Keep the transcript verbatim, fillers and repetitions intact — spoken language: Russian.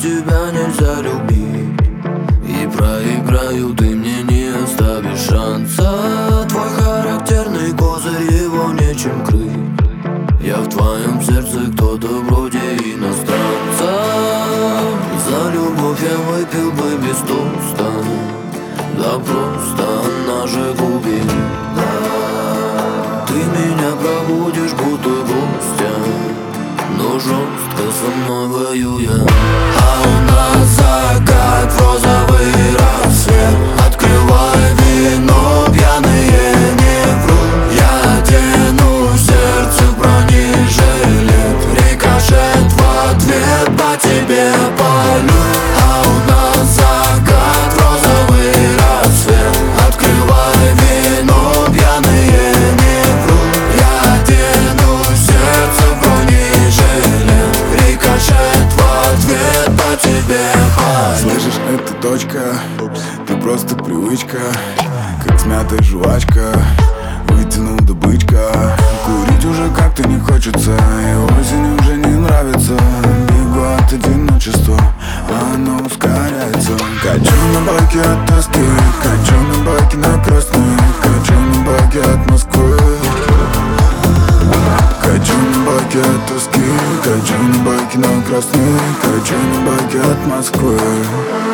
тебя нельзя любить. И проиграю, ты мне не оставишь шанса. Твой характерный козырь, его нечем крыть. Я в твоем сердце кто-то вроде иностранца. За любовь я выпил бы без тоста. Да просто она же губит. Ты меня проводишь будто гостя, но жестко со мной воюя. А у нас закат, розовый рассвет. Открывай вино, пьяные не врут. Я одену сердце в бронежилет. Рикошет в ответ по тебе палю. А у нас закат, розовый рассвет. Открывай вино, пьяные не врут. Я одену сердце в бронежилет. Рикошет в ответ по тебе палю. Слышишь, это точка, ты просто привычка, как смятая жвачка, вытянул добычка. Курить уже как-то не хочется, и осень уже не нравится. Бегу от одиночества, а оно ускоряется. Качу на байке от тоски, качу на байке на красный, качу на байке от Москвы. Качу на байке от тоски, качу на байке на красный, качу на байке от Москвы.